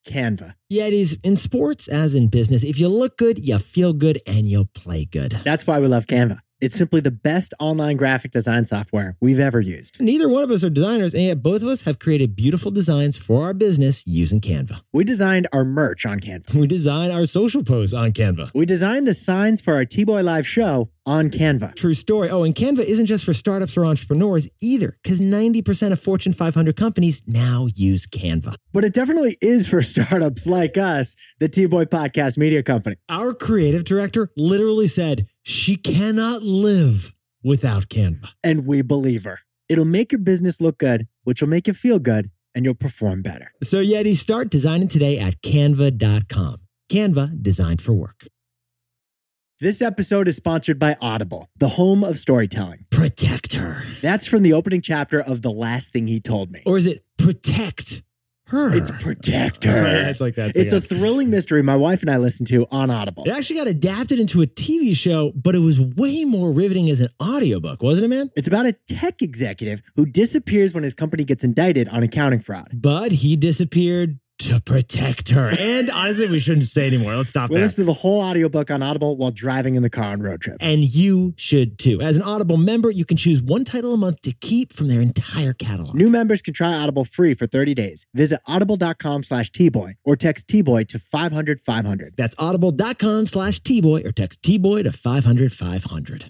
Canva. Yetis, in sports as in business, if you look good, you feel good, and you'll play good. That's why we love Canva. It's simply the best online graphic design software we've ever used. Neither one of us are designers, and yet both of us have created beautiful designs for our business using Canva. We designed our merch on Canva. We design our social posts on Canva. We designed the signs for our T-Boy Live show on Canva. True story. Oh, and Canva isn't just for startups or entrepreneurs either, because 90% of Fortune 500 companies now use Canva. But it definitely is for startups like us, the T-Boy Podcast Media Company. Our creative director literally said she cannot live without Canva. And we believe her. It'll make your business look good, which will make you feel good, and you'll perform better. So Yeti, start designing today at canva.com. Canva, designed for work. This episode is sponsored by Audible, the home of storytelling. Protect her. That's from the opening chapter of The Last Thing He Told Me. Or is it protect her? It's Protect Her. Yeah, it's like that. It's a thrilling mystery my wife and I listen to on Audible. It actually got adapted into a TV show, but it was way more riveting as an audiobook, wasn't it, man? It's about a tech executive who disappears when his company gets indicted on accounting fraud. But he disappeared to protect her. And honestly, we shouldn't say anymore. Let's stop We'll there. listen to the whole audiobook on Audible while driving in the car on road trips. And you should too. As an Audible member, you can choose one title a month to keep from their entire catalog. New members can try Audible free for 30 days. Visit audible.com/Tboy or text Tboy to 500-500. That's audible.com/Tboy or text Tboy to 500-500.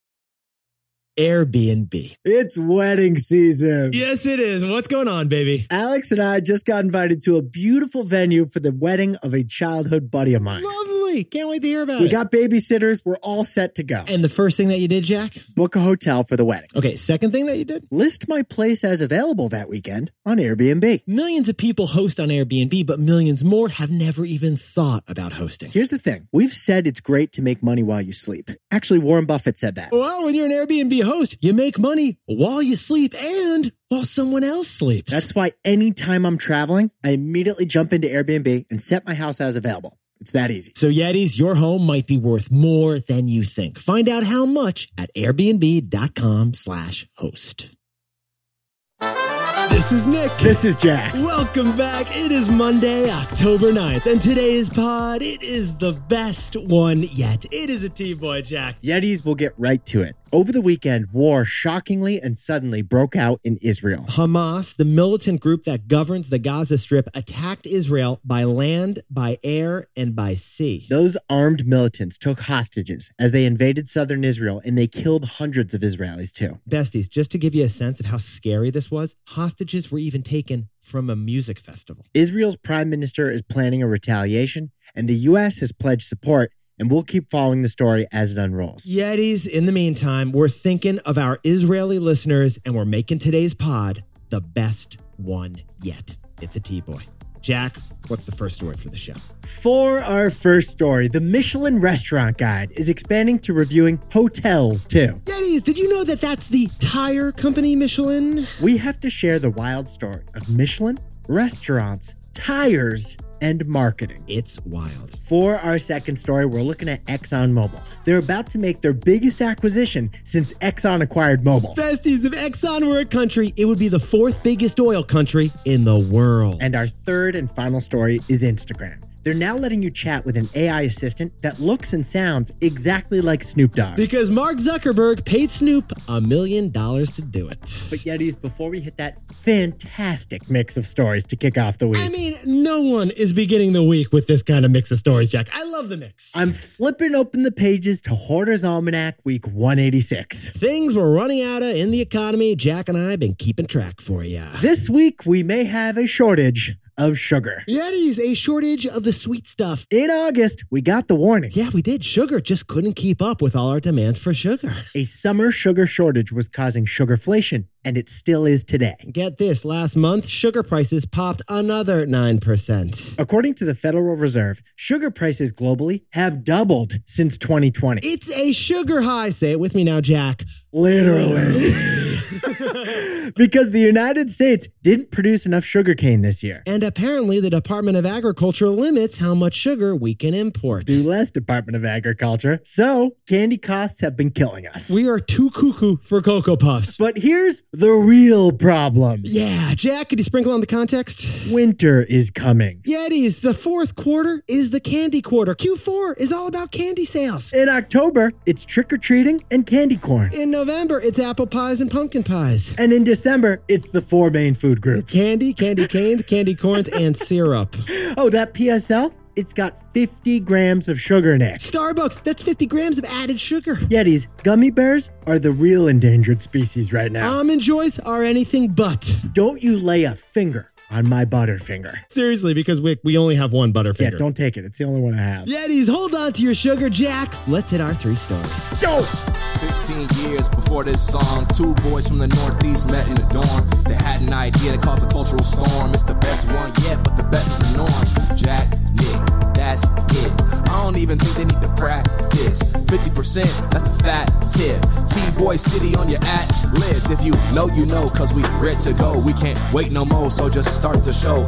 Airbnb. It's wedding season. Yes, it is. What's going on, baby? Alex and I just got invited to a beautiful venue for the wedding of a childhood buddy of mine. Lovely. Can't wait to hear about We it. got babysitters. We're all set to go. And the first thing that you did, Jack? Book a hotel for the wedding. Okay, second thing that you did? List my place as available that weekend on Airbnb. Millions of people host on Airbnb, but millions more have never even thought about hosting. Here's the thing. We've said it's great to make money while you sleep. Actually, Warren Buffett said that. Well, when you're an Airbnb host, you make money while you sleep and while someone else sleeps. That's why anytime I'm traveling, I immediately jump into Airbnb and set my house as available. It's that easy. So Yetis, your home might be worth more than you think. Find out how much at airbnb.com/host. This is Nick. This is Jack. Welcome back. It is Monday, October 9th, and today's pod, it is the best one yet. It is a T-Boy, Jack. Yetis will get right to it. Over the weekend, war shockingly and suddenly broke out in Israel. Hamas, the militant group that governs the Gaza Strip, attacked Israel by land, by air, and by sea. Those armed militants took hostages as they invaded southern Israel, and they killed hundreds of Israelis too. Besties, just to give you a sense of how scary this was, hostages were even taken from a music festival. Israel's prime minister is planning a retaliation, and the U.S. has pledged support, and we'll keep following the story as it unrolls. Yetis, in the meantime, we're thinking of our Israeli listeners, and we're making today's pod the best one yet. It's a T-Boy. Jack, what's the first story for the show? For our first story, the Michelin Restaurant Guide is expanding to reviewing hotels too. Yetis, did you know that that's the tire company Michelin? We have to share the wild story of Michelin, restaurants, tires, and marketing. It's wild. For our second story, we're looking at ExxonMobil. They're about to make their biggest acquisition since Exxon acquired Mobil. Besties, if Exxon were a country, it would be the fourth biggest oil country in the world. And our third and final story is Instagram. They're now letting you chat with an AI assistant that looks and sounds exactly like Snoop Dogg. Because Mark Zuckerberg paid Snoop $1 million to do it. But Yetis, before we hit that fantastic mix of stories to kick off the week. I mean, no one is beginning the week with this kind of mix of stories, Jack. I love the mix. I'm flipping open the pages to Hoarder's Almanac, week 186. Things we're running out of in the economy, Jack and I have been keeping track for you. This week, we may have a shortage of sugar. Yetis, a shortage of the sweet stuff. In August, we got the warning. Yeah, we did. Sugar just couldn't keep up with all our demand for sugar. A summer sugar shortage was causing sugarflation, and it still is today. Get this, last month, sugar prices popped another 9%. According to the Federal Reserve, sugar prices globally have doubled since 2020. It's a sugar high. Say it with me now, Jack. Literally. Because the United States didn't produce enough sugarcane this year. And apparently the Department of Agriculture limits how much sugar we can import. Do less, Department of Agriculture. So, candy costs have been killing us. We are too cuckoo for Cocoa Puffs. But here's the real problem. Yeah, Jack, could you sprinkle on the context? Winter is coming. Yetis, the fourth quarter is the candy quarter. Q4 is all about candy sales. In October, it's trick-or-treating and candy corn. In November, it's apple pies and pumpkin pies. And in December, it's the 4 main food groups. Candy, candy canes, candy corns, and syrup. Oh, that PSL? It's got 50 grams of sugar in it. Starbucks, that's 50 grams of added sugar. Yetis, gummy bears are the real endangered species right now. Almond Joys are anything but. Don't you lay a finger on my Butterfinger. Seriously, because we only have one Butterfinger. Yeah, don't take it. It's the only one I have. Yetis, hold on to your sugar, Jack. Let's hit our 3 stories. Go! 15 years before this song, 2 boys from the Northeast met in a dorm. They had an idea that caused a cultural storm. It's the best one yet, but the best is the norm. Jack, Nick, that's it. I don't even think they need to practice. 50%, that's a fat tip. T-Boy City on your list. If you know, you know, cause we ready to go. We can't wait no more, so just start the show.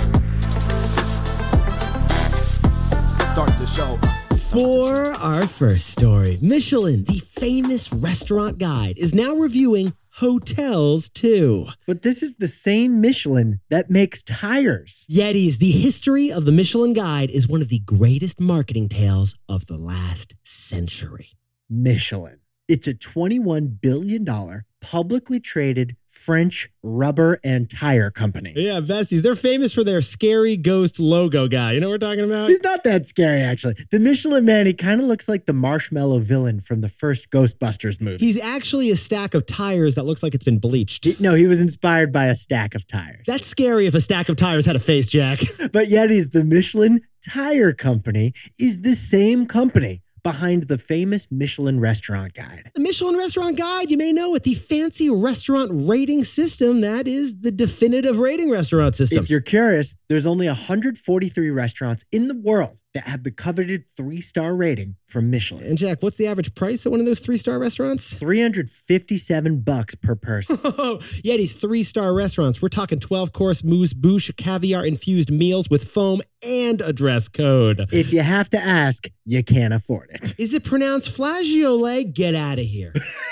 Start the show. For our first story, Michelin, the famous restaurant guide, is now reviewing hotels too. But this is the same Michelin that makes tires. Yetis, the history of the Michelin Guide is one of the greatest marketing tales of the last century. Michelin. It's a $21 billion publicly traded French rubber and tire company. Yeah, besties, they're famous for their scary ghost logo guy. You know what we're talking about? He's not that scary, actually. The Michelin Man, he kind of looks like the marshmallow villain from the first Ghostbusters movie. He's actually a stack of tires that looks like it's been bleached. No, he was inspired by a stack of tires. That's scary if a stack of tires had a face, Jack. But yet he's the Michelin Tire Company is the same company behind the famous Michelin Restaurant Guide. The Michelin Restaurant Guide, you may know it, the fancy restaurant rating system that is the definitive rating restaurant system. If you're curious, there's only 143 restaurants in the world that have the coveted 3-star rating from Michelin. And Jack, what's the average price at one of those 3-star restaurants? $357 per person. Oh, yeah, these 3-star restaurants. We're talking 12-course amuse-bouche caviar-infused meals with foam and a dress code. If you have to ask, you can't afford it. Is it pronounced flageolet? Get out of here.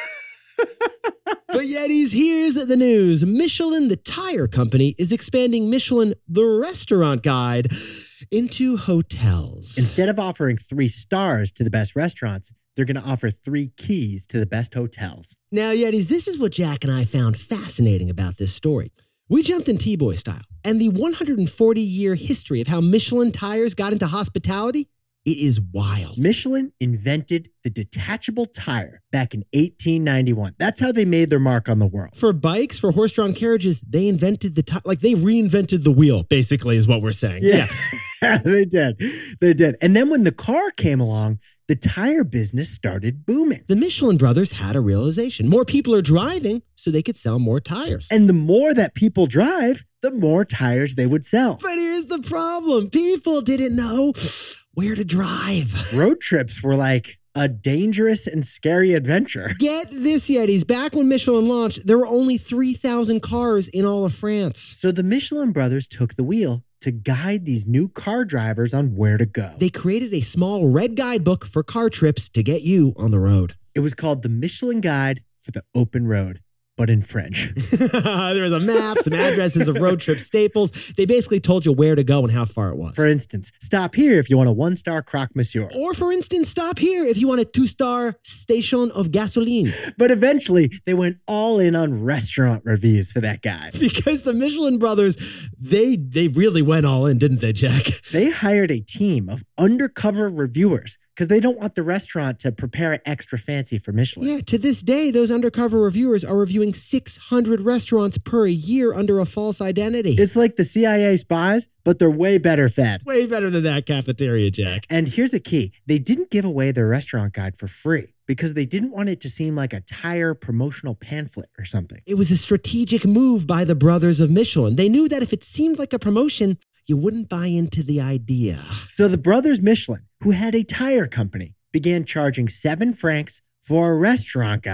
But Yetis, here's the news. Michelin, the tire company, is expanding Michelin, the restaurant guide, into hotels. Instead of offering 3 stars to the best restaurants, they're going to offer 3 keys to the best hotels. Now, Yetis, this is what Jack and I found fascinating about this story. We jumped in T-Boy style, and the 140-year history of how Michelin tires got into hospitality, it is wild. Michelin invented the detachable tire back in 1891. That's how they made their mark on the world. For bikes, for horse-drawn carriages, they invented they reinvented the wheel, basically, is what we're saying. Yeah. They did. They did. And then when the car came along, the tire business started booming. The Michelin brothers had a realization. More people are driving, so they could sell more tires. And the more that people drive, the more tires they would sell. But here's the problem. People didn't know where to drive. Road trips were like a dangerous and scary adventure. Get this, Yetis. Back when Michelin launched, there were only 3,000 cars in all of France. So the Michelin brothers took the wheel to guide these new car drivers on where to go. They created a small red guidebook for car trips to get you on the road. It was called the Michelin Guide for the Open Road, but in French. There was a map, some addresses of road trip staples. They basically told you where to go and how far it was. For instance, stop here if you want a 1-star croque monsieur. Or for instance, stop here if you want a 2-star station of gasoline. But eventually, they went all in on restaurant reviews for that guy. Because the Michelin brothers, they really went all in, didn't they, Jack? They hired a team of undercover reviewers because they don't want the restaurant to prepare it extra fancy for Michelin. Yeah, to this day, those undercover reviewers are reviewing 600 restaurants per year under a false identity. It's like the CIA spies, but they're way better fed. Way better than that cafeteria, Jack. And here's a key. They didn't give away their restaurant guide for free because they didn't want it to seem like a tire promotional pamphlet or something. It was a strategic move by the brothers of Michelin. They knew that if it seemed like a promotion, you wouldn't buy into the idea. So the brothers Michelin, who had a tire company, began charging 7 francs for a restaurant guide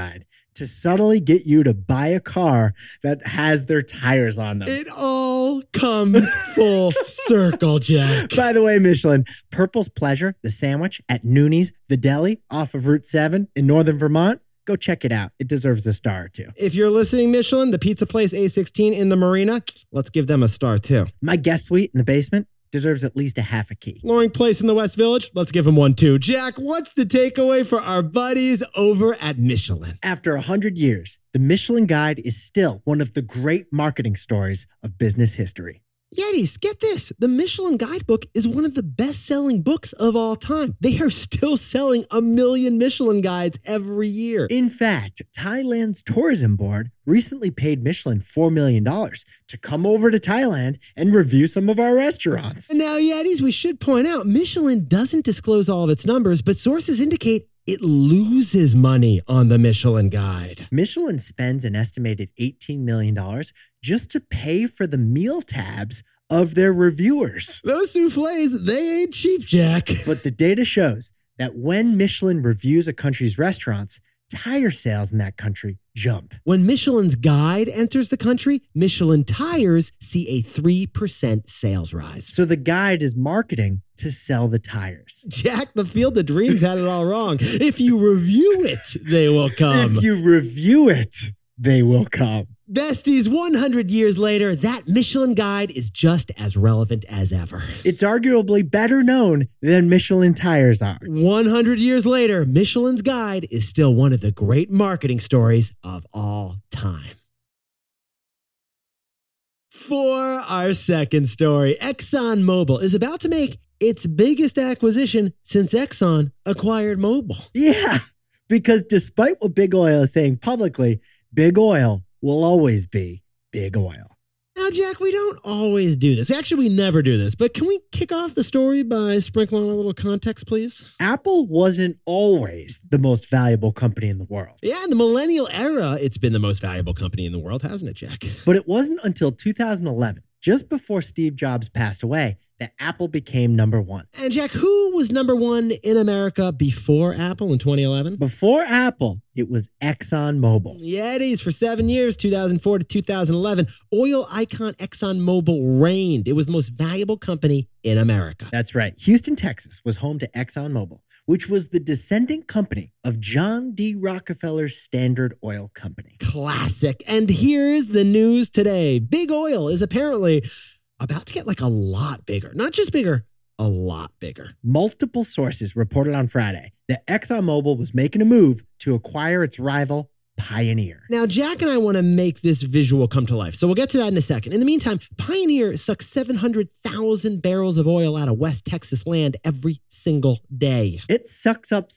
to subtly get you to buy a car that has their tires on them. It all comes full circle, Jack. By the way, Michelin, Purple's Pleasure, the sandwich at Nooney's, the deli off of Route 7 in northern Vermont, go check it out. It deserves a star or two. If you're listening, Michelin, the pizza place A16 in the Marina, let's give them a star too. My guest suite in the basement deserves at least a half a key. Loring Place in the West Village, let's give them one too. Jack, what's the takeaway for our buddies over at Michelin? After 100 years, the Michelin Guide is still one of the great marketing stories of business history. Yetis, get this. The Michelin Guidebook is one of the best-selling books of all time. They are still selling 1 million Michelin guides every year. In fact, Thailand's tourism board recently paid Michelin $4 million to come over to Thailand and review some of our restaurants. And now, Yetis, we should point out, Michelin doesn't disclose all of its numbers, but sources indicate it loses money on the Michelin Guide. Michelin spends an estimated $18 million just to pay for the meal tabs of their reviewers. Those soufflés, they ain't cheap, Jack. But the data shows that when Michelin reviews a country's restaurants, tire sales in that country jump. When Michelin's Guide enters the country, Michelin tires see a 3% sales rise. So the guide is marketing to sell the tires. Jack, the Field of Dreams had it all wrong. If you review it, they will come. If you review it, they will come. Besties, 100 years later, that Michelin Guide is just as relevant as ever. It's arguably better known than Michelin tires are. 100 years later, Michelin's Guide is still one of the great marketing stories of all time. For our second story, ExxonMobil is about to make its biggest acquisition since Exxon acquired Mobil. Yeah, because despite what Big Oil is saying publicly, Big Oil will always be Big Oil. Now, Jack, we don't always do this. Actually, we never do this. But can we kick off the story by sprinkling a little context, please? Apple wasn't always the most valuable company in the world. Yeah, in the millennial era, it's been the most valuable company in the world, hasn't it, Jack? But it wasn't until 2011, just before Steve Jobs passed away, that Apple became number one. And Jack, who was number one in America before Apple in 2011? Before Apple, it was ExxonMobil. Yetis, for 7 years, 2004 to 2011, oil icon ExxonMobil reigned. It was the most valuable company in America. That's right. Houston, Texas was home to ExxonMobil, which was the descendant company of John D. Rockefeller's Standard Oil Company. Classic. And here's the news today. Big Oil is apparently about to get like a lot bigger. Not just bigger, a lot bigger. Multiple sources reported on Friday that ExxonMobil was making a move to acquire its rival, Pioneer. Now, Jack and I want to make this visual come to life, so we'll get to that in a second. In the meantime, Pioneer sucks 700,000 barrels of oil out of West Texas land every single day. It sucks up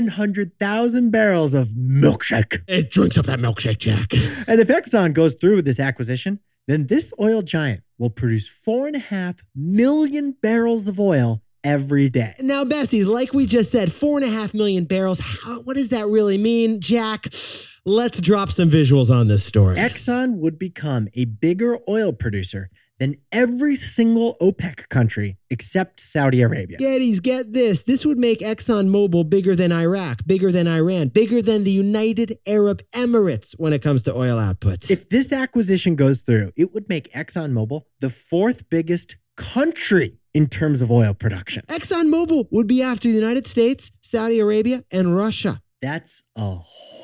700,000 barrels of milkshake. It drinks up that milkshake, Jack. And if Exxon goes through with this acquisition, then this oil giant will produce 4.5 million barrels of oil every day. Now, Bessies, like we just said, 4.5 million barrels. What does that really mean, Jack? Let's drop some visuals on this story. Exxon would become a bigger oil producer than every single OPEC country except Saudi Arabia. Yetis, get this. This would make ExxonMobil bigger than Iraq, bigger than Iran, bigger than the United Arab Emirates when it comes to oil outputs. If this acquisition goes through, it would make ExxonMobil the fourth biggest country in terms of oil production. ExxonMobil would be after the United States, Saudi Arabia, and Russia. That's a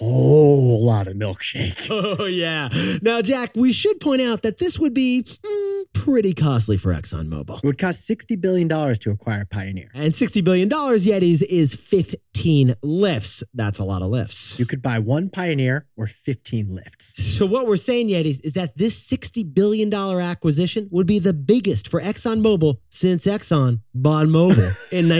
whole lot of milkshake. Oh, yeah. Now, Jack, we should point out that this would be pretty costly for ExxonMobil. It would cost $60 billion to acquire Pioneer. And $60 billion, Yetis, is 15 lifts. That's a lot of lifts. You could buy one Pioneer or 15 lifts. So what we're saying, Yetis, is that this $60 billion acquisition would be the biggest for ExxonMobil since Exxon bought Mobil in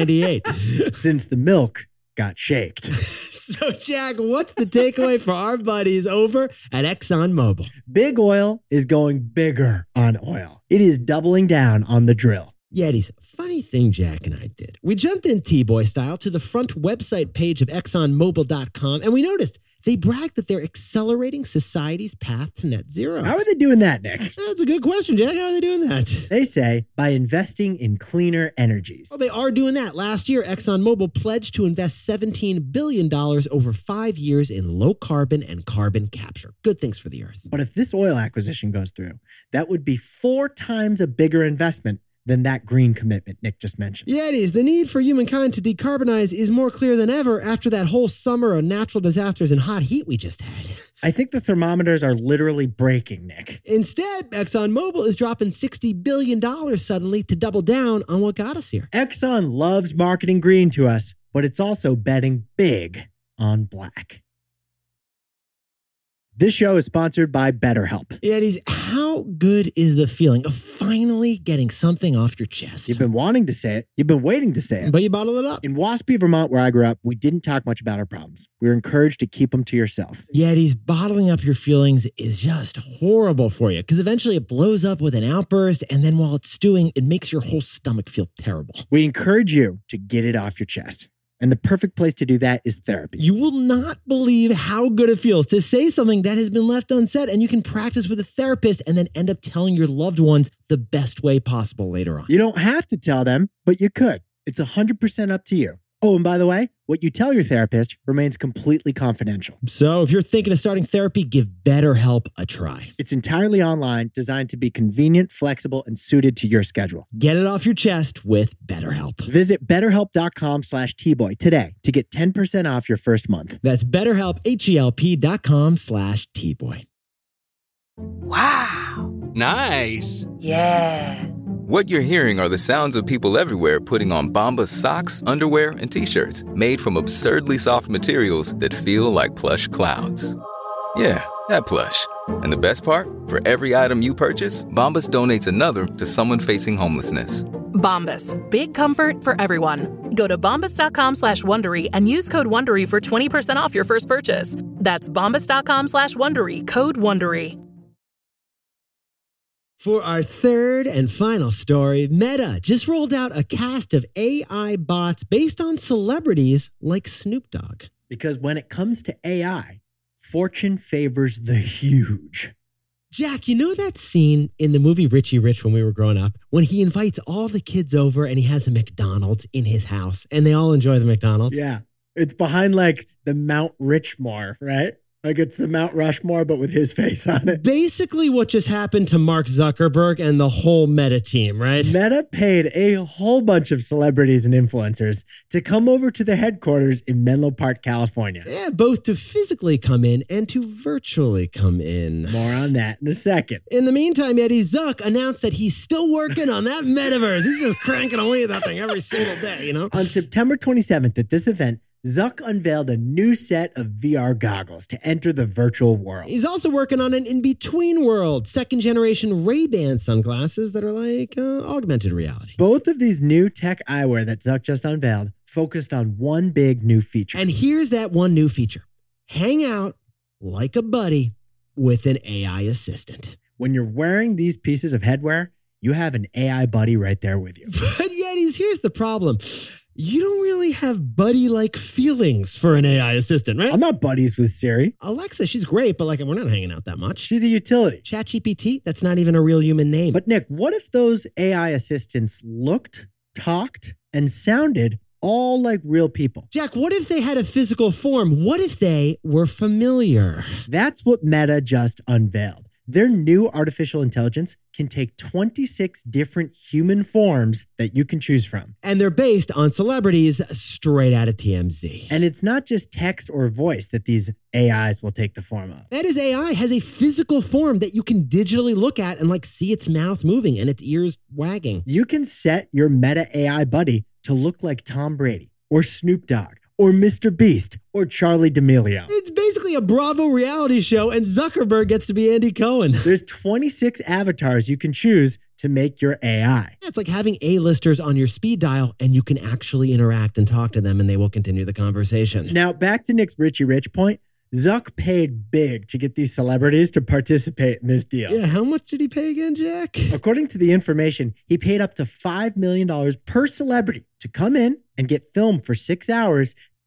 1998. Since the milk got shaked. So, Jack, what's the takeaway for our buddies over at ExxonMobil? Big Oil is going bigger on oil. It is doubling down on the drill. Yetis, funny thing Jack and I did. We jumped in T-Boy style to the front website page of ExxonMobil.com, and we noticed They brag that they're accelerating society's path to net zero. How are they doing that, Nick? That's a good question, Jack. How are they doing that? They say by investing in cleaner energies. Well, they are doing that. Last year, ExxonMobil pledged to invest $17 billion over 5 years in low carbon and carbon capture. Good things for the earth. But if this oil acquisition goes through, that would be 4 times a bigger investment than that green commitment Nick just mentioned. Yeah, it is. The need for humankind to decarbonize is more clear than ever after that whole summer of natural disasters and hot heat we just had. I think the thermometers are literally breaking, Nick. Instead, ExxonMobil is dropping $60 billion suddenly to double down on what got us here. Exxon loves marketing green to us, but it's also betting big on black. This show is sponsored by BetterHelp. Eddie's, how good is the feeling of finally getting something off your chest? You've been wanting to say it. You've been waiting to say it. But you bottle it up. In Waspy, Vermont, where I grew up, we didn't talk much about our problems. We were encouraged to keep them to yourself. Eddie's, bottling up your feelings is just horrible for you because eventually it blows up with an outburst, and then while it's stewing, it makes your whole stomach feel terrible. We encourage you to get it off your chest. And the perfect place to do that is therapy. You will not believe how good it feels to say something that has been left unsaid, and you can practice with a therapist and then end up telling your loved ones the best way possible later on. You don't have to tell them, but you could. It's 100% up to you. Oh, and by the way, what you tell your therapist remains completely confidential. So if you're thinking of starting therapy, give BetterHelp a try. It's entirely online, designed to be convenient, flexible, and suited to your schedule. Get it off your chest with BetterHelp. Visit BetterHelp.com/TBoy today to get 10% off your first month. That's BetterHelp, HELP.com/TBoy. Wow. Nice. Yeah. What you're hearing are the sounds of people everywhere putting on Bombas socks, underwear, and T-shirts made from absurdly soft materials that feel like plush clouds. Yeah, that plush. And the best part? For every item you purchase, Bombas donates another to someone facing homelessness. Bombas. Big comfort for everyone. Go to bombas.com/Wondery and use code Wondery for 20% off your first purchase. That's bombas.com/Wondery. Code Wondery. For our third and final story, Meta just rolled out a cast of AI bots based on celebrities like Snoop Dogg. Because when it comes to AI, fortune favors the huge. Jack, you know that scene in the movie Richie Rich when we were growing up, when he invites all the kids over and he has a McDonald's in his house and they all enjoy the McDonald's? Yeah. It's behind like the Mount Richmore, right? Like it's the Mount Rushmore, but with his face on it. Basically what just happened to Mark Zuckerberg and the whole Meta team, right? Meta paid a whole bunch of celebrities and influencers to come over to their headquarters in Menlo Park, California. Yeah, both to physically come in and to virtually come in. More on that in a second. In the meantime, Eddie, Zuck announced that he's still working on that metaverse. He's just cranking away at that thing every single day, you know? On September 27th at this event, Zuck unveiled a new set of VR goggles to enter the virtual world. He's also working on an in-between world, second-generation Ray-Ban sunglasses that are like augmented reality. Both of these new tech eyewear that Zuck just unveiled focused on one big new feature. And here's that one new feature. Hang out like a buddy with an AI assistant. When you're wearing these pieces of headwear, you have an AI buddy right there with you. But Yetis, here's the problem. You don't really have buddy-like feelings for an AI assistant, right? I'm not buddies with Siri. Alexa, she's great, but like we're not hanging out that much. She's a utility. ChatGPT, that's not even a real human name. But Nick, what if those AI assistants looked, talked, and sounded all like real people? Jack, what if they had a physical form? What if they were familiar? That's what Meta just unveiled. Their new artificial intelligence can take 26 different human forms that you can choose from. And they're based on celebrities straight out of TMZ. And it's not just text or voice that these AIs will take the form of. That is, AI has a physical form that you can digitally look at and like see its mouth moving and its ears wagging. You can set your Meta AI buddy to look like Tom Brady or Snoop Dogg or Mr. Beast or Charli D'Amelio. It's basically a Bravo reality show, and Zuckerberg gets to be Andy Cohen. There's 26 avatars you can choose to make your AI. It's like having A-listers on your speed dial, and you can actually interact and talk to them, and they will continue the conversation. Now, back to Nick's Richie Rich point. Zuck paid big to get these celebrities to participate in this deal. Yeah, how much did he pay again, Jack? According to the information, he paid up to $5 million per celebrity to come in and get filmed for 6 hours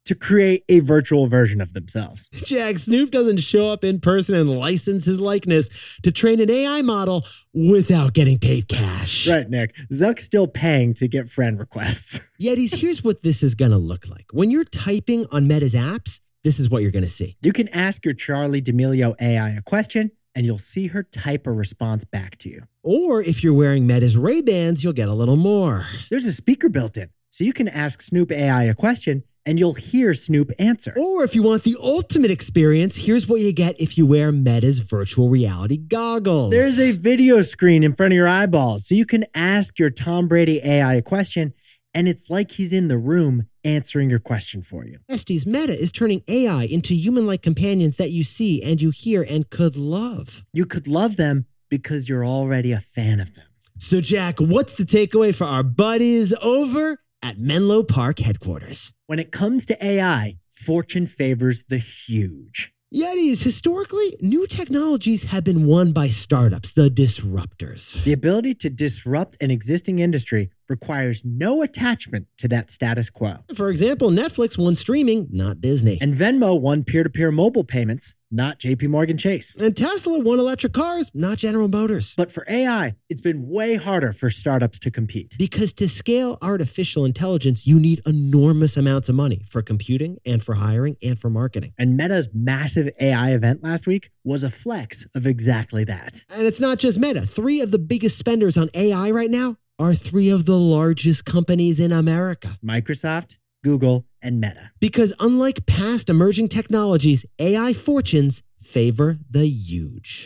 to create a virtual version of themselves. Jack, Snoop doesn't show up in person and license his likeness to train an AI model without getting paid cash. Right, Nick. Zuck's still paying to get friend requests. Yetis, here's what this is going to look like. When you're typing on Meta's apps, this is what you're going to see. You can ask your Charlie D'Amelio AI a question, and you'll see her type a response back to you. Or if you're wearing Meta's Ray-Bans, you'll get a little more. There's a speaker built in, so you can ask Snoop AI a question, and you'll hear Snoop answer. Or if you want the ultimate experience, here's what you get if you wear Meta's virtual reality goggles. There's a video screen in front of your eyeballs, so you can ask your Tom Brady AI a question, and it's like he's in the room answering your question for you. Estes, Meta is turning AI into human-like companions that you see and you hear and could love. You could love them because you're already a fan of them. So, Jack, what's the takeaway for our buddies over at Menlo Park headquarters? When it comes to AI, fortune favors the huge. Yetis, historically, new technologies have been won by startups, the disruptors. The ability to disrupt an existing industry requires no attachment to that status quo. For example, Netflix won streaming, not Disney. And Venmo won peer-to-peer mobile payments, not JP Morgan Chase. And Tesla won electric cars, not General Motors. But for AI, it's been way harder for startups to compete. Because to scale artificial intelligence, you need enormous amounts of money for computing and for hiring and for marketing. And Meta's massive AI event last week was a flex of exactly that. And it's not just Meta. 3 of the biggest spenders on AI right now are 3 of the largest companies in America. Microsoft, Google, and Meta. Because unlike past emerging technologies, AI fortunes favor the huge.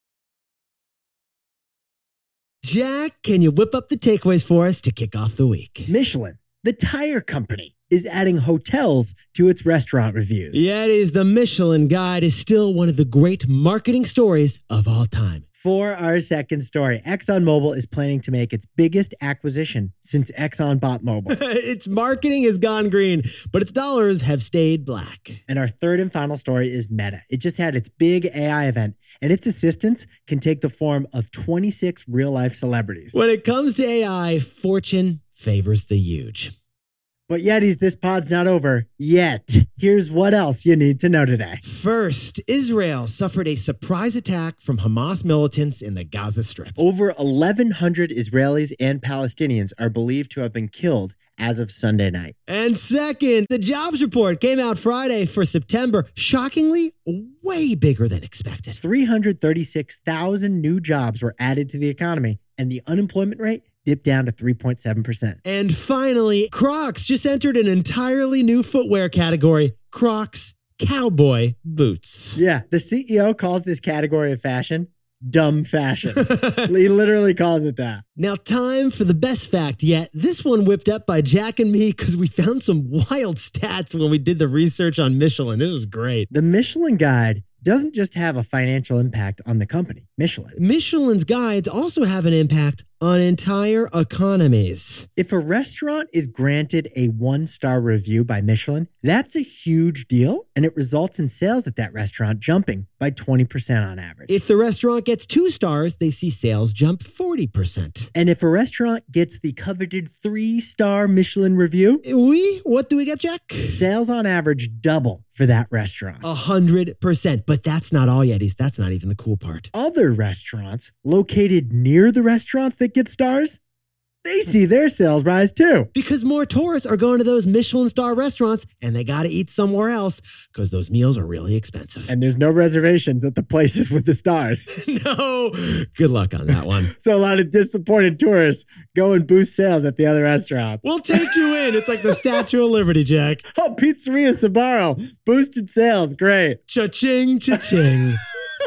Jack, can you whip up the takeaways for us to kick off the week? Michelin, the tire company, is adding hotels to its restaurant reviews. Yetis, the Michelin Guide is still one of the great marketing stories of all time. For our second story, ExxonMobil is planning to make its biggest acquisition since Exxon bought Mobil. Its marketing has gone green, but its dollars have stayed black. And our third and final story is Meta. It just had its big AI event, and its assistants can take the form of 26 real-life celebrities. When it comes to AI, fortune favors the huge. But Yetis, this pod's not over yet. Here's what else you need to know today. First, Israel suffered a surprise attack from Hamas militants in the Gaza Strip. Over 1,100 Israelis and Palestinians are believed to have been killed as of Sunday night. And second, the jobs report came out Friday for September. Shockingly, way bigger than expected. 336,000 new jobs were added to the economy, and the unemployment rate dipped down to 3.7%. And finally, Crocs just entered an entirely new footwear category, Crocs cowboy boots. Yeah, the CEO calls this category of fashion dumb fashion. He literally calls it that. Now, time for the best fact yet. This one whipped up by Jack and me because we found some wild stats when we did the research on Michelin. It was great. The Michelin Guide doesn't just have a financial impact on the company, Michelin. Michelin's guides also have an impact on entire economies. If a restaurant is granted a 1-star review by Michelin, that's a huge deal, and it results in sales at that restaurant jumping by 20% on average. If the restaurant gets 2 stars, they see sales jump 40%. And if a restaurant gets the coveted 3-star Michelin review, what do we get, Jack? Sales on average double for that restaurant. 100%. But that's not all, Yetis. That's not even the cool part. Other restaurants located near the restaurants that get stars, they see their sales rise too. Because more tourists are going to those Michelin star restaurants and they got to eat somewhere else because those meals are really expensive. And there's no reservations at the places with the stars. No. Good luck on that one. So a lot of disappointed tourists go and boost sales at the other restaurants. We'll take you in. It's like the Statue of Liberty, Jack. Oh, Pizzeria Sbarro. Boosted sales. Great. Cha-ching, cha-ching.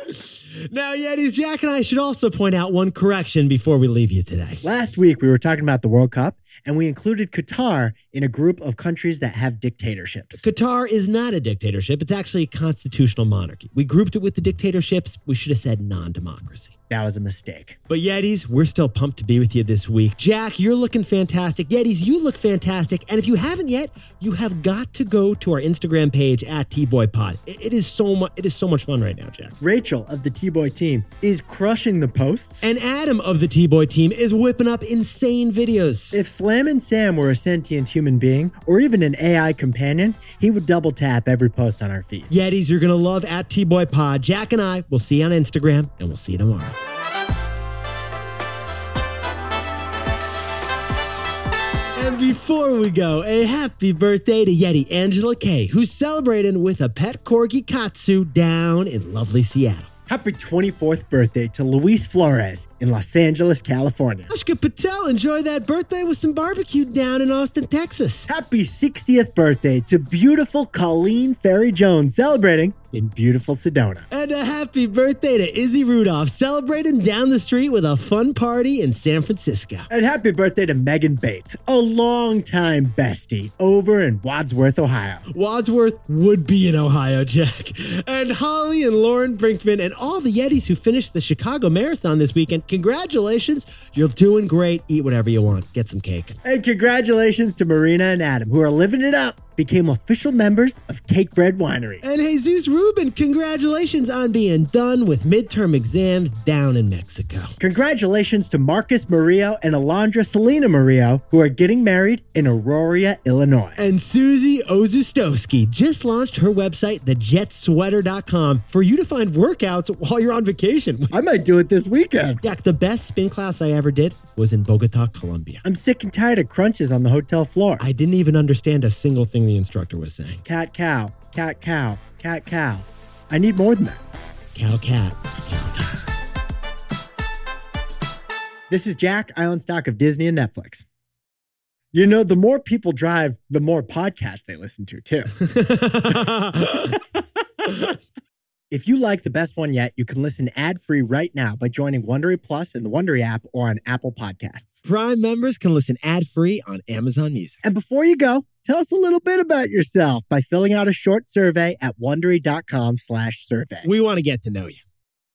Now, Yetis, Jack and I should also point out one correction before we leave you today. Last week, we were talking about the World Cup, and we included Qatar in a group of countries that have dictatorships. Qatar is not a dictatorship. It's actually a constitutional monarchy. We grouped it with the dictatorships. We should have said non-democracy. That was a mistake. But Yetis, we're still pumped to be with you this week. Jack, you're looking fantastic. Yetis, you look fantastic. And if you haven't yet, you have got to go to our Instagram page at TBoyPod. It is so much fun right now, Jack. Rachel of the T-Boy team is crushing the posts. And Adam of the T-Boy team is whipping up insane videos. If Slammin' Sam were a sentient human being, or even an AI companion, he would double tap every post on our feed. Yetis, you're going to love at TBoyPod. Jack and I will see you on Instagram, and we'll see you tomorrow. And before we go, a happy birthday to Yeti Angela Kay, who's celebrating with a pet corgi Katsu down in lovely Seattle. Happy 24th birthday to Luis Flores in Los Angeles, California. Ashka Patel enjoyed that birthday with some barbecue down in Austin, Texas. Happy 60th birthday to beautiful Colleen Ferry Jones, celebrating in beautiful Sedona. And a happy birthday to Izzy Rudolph, celebrating down the street with a fun party in San Francisco. And happy birthday to Megan Bates, a longtime bestie over in Wadsworth, Ohio. Wadsworth would be in Ohio, Jack. And Holly and Lauren Brinkman and all the Yetis who finished the Chicago Marathon this weekend, congratulations. You're doing great. Eat whatever you want. Get some cake. And congratulations to Marina and Adam, who are living it up, became official members of Cakebread Winery. And Jesus Rubin, congratulations on being done with midterm exams down in Mexico. Congratulations to Marcus Murillo and Alondra Selena Murillo, who are getting married in Aurora, Illinois. And Susie Ozustowski just launched her website, thejetsweater.com, for you to find workouts while you're on vacation. I might do it this weekend. Jack, the best spin class I ever did was in Bogota, Colombia. I'm sick and tired of crunches on the hotel floor. I didn't even understand a single thing the instructor was saying. Cat, cow, cat, cow, cat, cow. I need more than that. Cow, cat, cow, cat. This is Jack. I own stock of Disney and Netflix. You know, the more people drive, the more podcasts they listen to, too. If you like the best one yet, you can listen ad-free right now by joining Wondery Plus in the Wondery app or on Apple Podcasts. Prime members can listen ad-free on Amazon Music. And before you go, tell us a little bit about yourself by filling out a short survey at Wondery.com/survey. We want to get to know you.